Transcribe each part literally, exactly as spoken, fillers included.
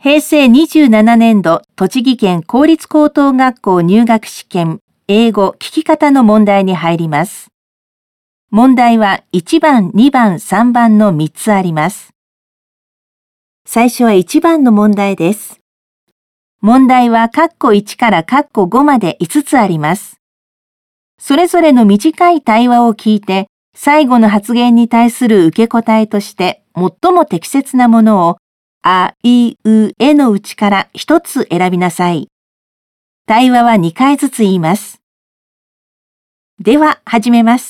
へいせいにじゅうななねんど栃木県公立高等学校入学試験英語聞き方の問題に入ります。問題はいちばん、にばん、さんばんのみっつあります。最初はいちばんの問題です。問題は括弧いちから括弧ごまでいつつあります。それぞれの短い対話を聞いて、最後の発言に対する受け答えとして最も適切なものをあ、い、う、えのうちからひとつ選びなさい。対話はにかいずつ言います。では始めます。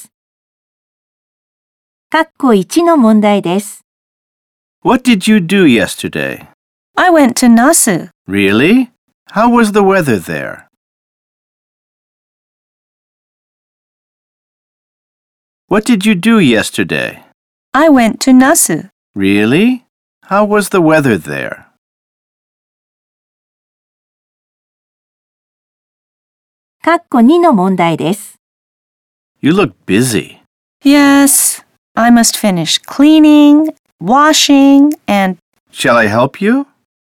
括弧いちの問題です。 What did you do yesterday? I went to Nasu. Really? How was the weather there? What did you do yesterday? I went to Nasu. Really? How was the weather there? 括弧にの問題です。 You look busy. Yes, I must finish cleaning, washing, and... Shall I help you?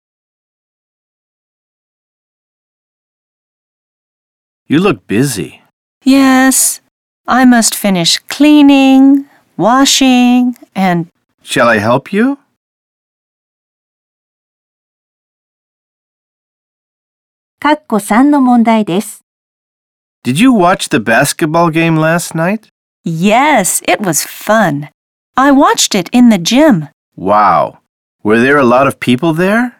You look busy. Yes, I must finish cleaning, washing, and... Shall I help you? 括弧さんの問題です。 Did you watch the basketball game last night? Yes, it was fun. I watched it in the gym. Wow. Were there a lot of people there?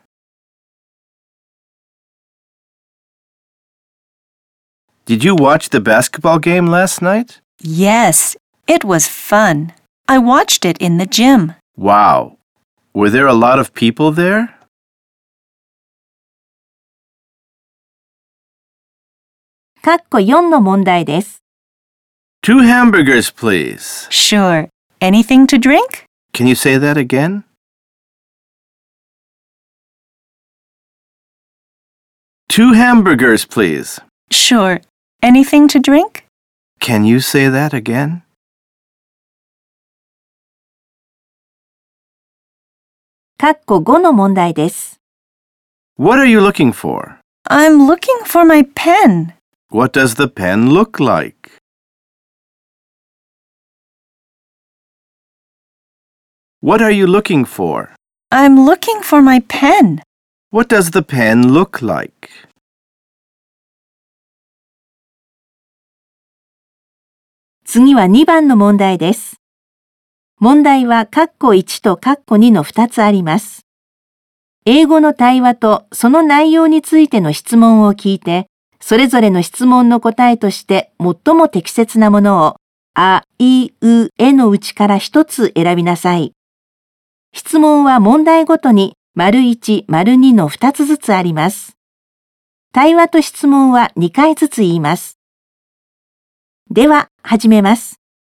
Did you watch the basketball game last night? Yes, it was fun. I watched it in the gym. Wow. Were there a lot of people there? 括弧よんの問題です。 Two hamburgers, please. Sure. Anything to drink? Can you say that again? Two hamburgers, please. Sure. Anything to drink? Can you say that again? 括弧ごの問題です。 What are you looking for? I'm looking for my pen. What does the pen look like? What are you looking for? I'm looking for my pen. What does the pen look like? 次はにばんの問題です。問題は括弧いちと括弧にのふたつあります。英語の対話とその内容についての質問を聞いて、それぞれの質問の答えとして最も適切なものをあ、い、う、えのうちからひとつ選びなさい。質問は問題ごとに丸いち、丸にのふたつずつあります。対話と質問はにかいずつ言います。では始めます。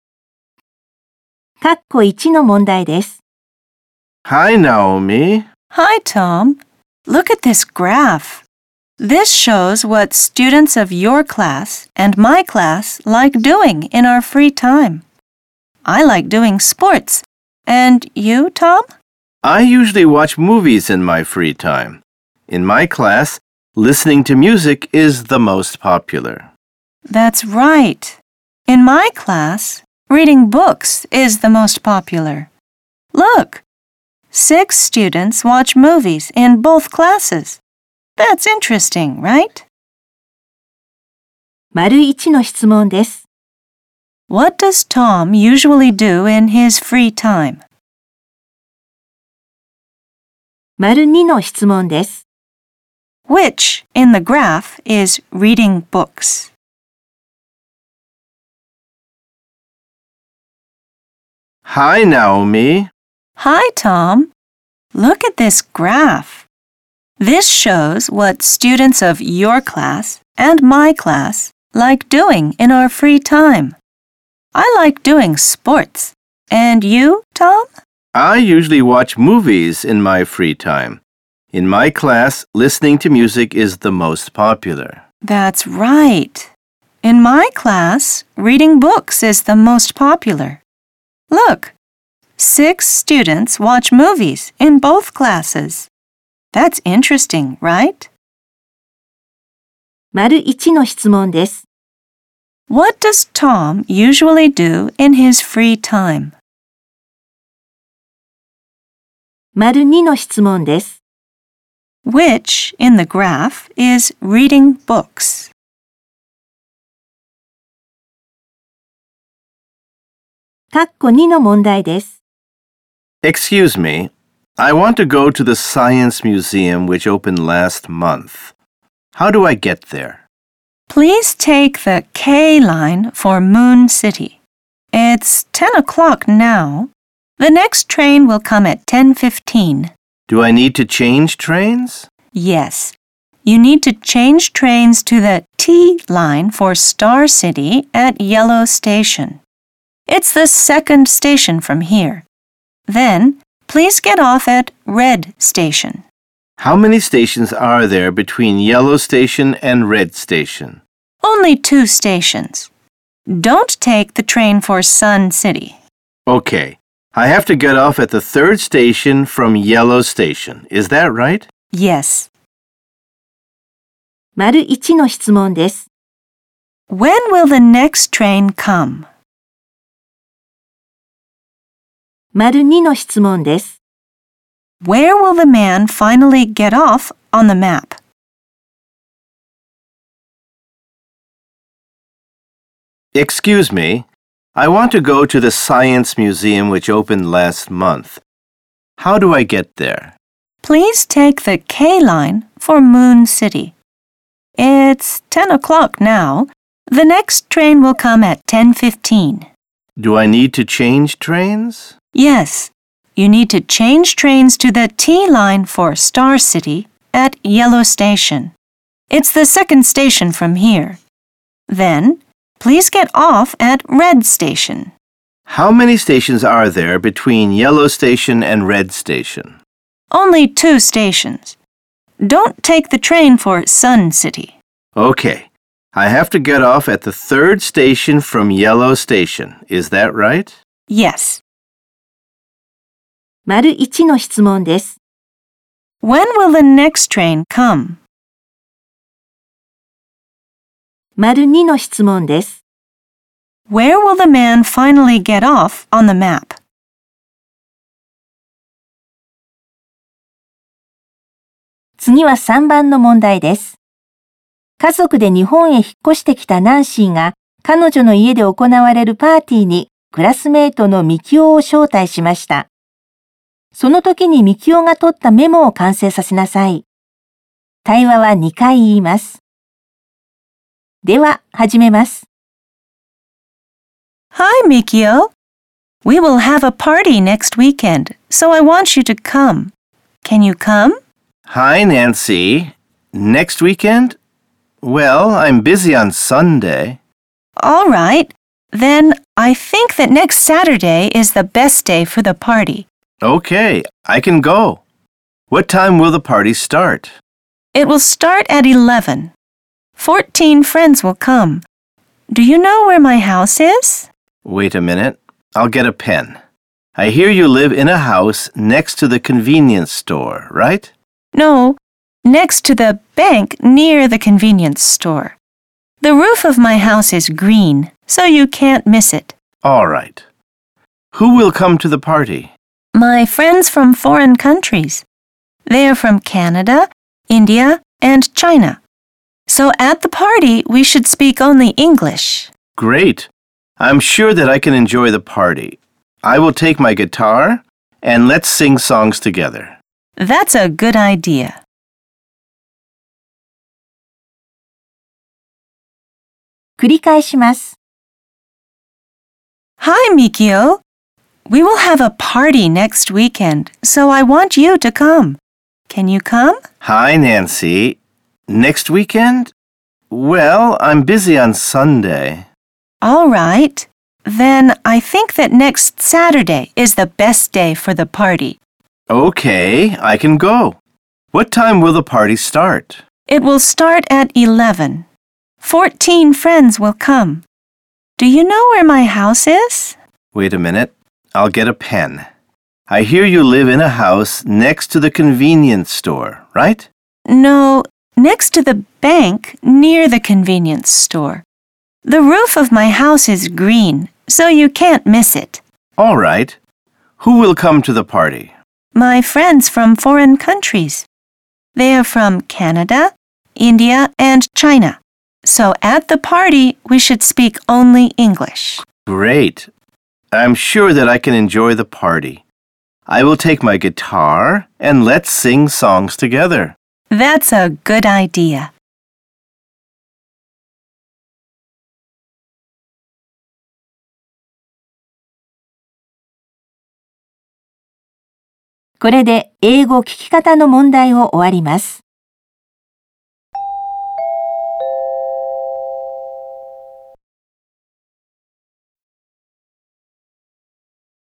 括弧いちの問題です。 Hi, Naomi. Hi, Tom. Look at this graph. This shows what students of your class and my class like doing in our free time. I like doing sports. And you, Tom? I usually watch movies in my free time. In my class, listening to music is the most popular. That's right. In my class, reading books is the most popular. Look, six students watch movies in both classes. That's interesting, right? 丸いちの質問です。 What does Tom usually do in his free time? 丸にの質問です。 Which in the graph is reading books? Hi, Naomi. Hi, Tom. Look at this graph. This shows what students of your class and my class like doing in our free time. I like doing sports. And you, Tom? I usually watch movies in my free time. In my class, listening to music is the most popular. That's right. In my class, reading books is the most popular. Look, six students watch movies in both classes. That's interesting, right? 丸いちの質問です。 What does Tom usually do in his free time? 丸にの質問です。 Which, in the graph, is reading books. 括弧にの問題です。 Excuse me, I want to go to the Science Museum which opened last month. How do I get there? Please take the K line for Moon City. It's ten o'clock now. The next train will come at ten fifteen. Do I need to change trains? Yes. You need to change trains to the T line for Star City at Yellow Station. It's the second station from here. Then, please get off at Red Station. How many stations are there between Yellow Station and Red Station? Only two stations. Don't take the train for Sun City. Okay. I have to get off at the third station from Yellow Station. Is that right? Yes. 丸いちの質問です。 When will the next train come? 丸にの質問です。 Where will the man finally get off on the map? Excuse me, I want to go to the Science Museum which opened last month. How do I get there? Please take the K line for Moon City. It's ten o'clock now. The next train will come at ten fifteen. Do I need to change trains? Yes, you need to change trains to the T line for Star City at Yellow Station. It's the second station from here. Then, please get off at Red Station. How many stations are there between Yellow Station and Red Station? Only two stations. Don't take the train for Sun City. Okay. I have to get off at the third station from Yellow Station. Is that right? Yes. 丸いちの質問です。 When will the next train come? 丸にの質問です。 Where will the man finally get off on the map? 次はさんばんの問題です。家族で日本へ引っ越してきたナンシーが彼女の家で行われるパーティーにクラスメートのミキオを招待しました。その時にミキオが取ったメモを完成させなさい。対話はにかい言います。では、始めます。 Hi, Mikio. We will have a party next weekend, so I want you to come. Can you come? Hi, Nancy. Next weekend? Well, I'm busy on Sunday. All right. Then I think that next Saturday is the best day for the party. Okay, I can go. What time will the party start? It will start at eleven. Fourteen friends will come. Do you know where my house is? Wait a minute. I'll get a pen. I hear you live in a house next to the convenience store, right? No, next to the bank near the convenience store. The roof of my house is green, so you can't miss it. All right. Who will come to the party? My friends from foreign countries. They are from Canada, India, and China. So at the party, we should speak only English. Great. I'm sure that I can enjoy the party. I will take my guitar and let's sing songs together. That's a good idea. 繰り返します。 Hi, Mikio. We will have a party next weekend, so I want you to come. Can you come? Hi, Nancy. Next weekend? Well, I'm busy on Sunday. All right. Then I think that next Saturday is the best day for the party. Okay, I can go. What time will the party start? It will start at eleven. Fourteen friends will come. Do you know where my house is? Wait a minute. I'll get a pen. I hear you live in a house next to the convenience store, right? No, next to the bank near the convenience store. The roof of my house is green, so you can't miss it. All right. Who will come to the party? My friends from foreign countries. They are from Canada, India, and China. So at the party, we should speak only English. Great. I'm sure that I can enjoy the party. I will take my guitar and let's sing songs together. That's a good idea. これで英語聞き方の問題を終わります。